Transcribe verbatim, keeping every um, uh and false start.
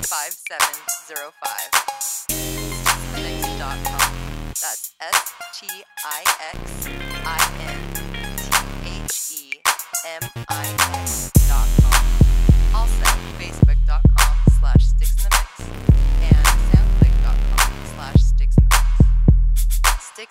five seven zero five. Stixminx dot com. That's S T I X I N T H E M I X dot com. Also, Facebook dot com slash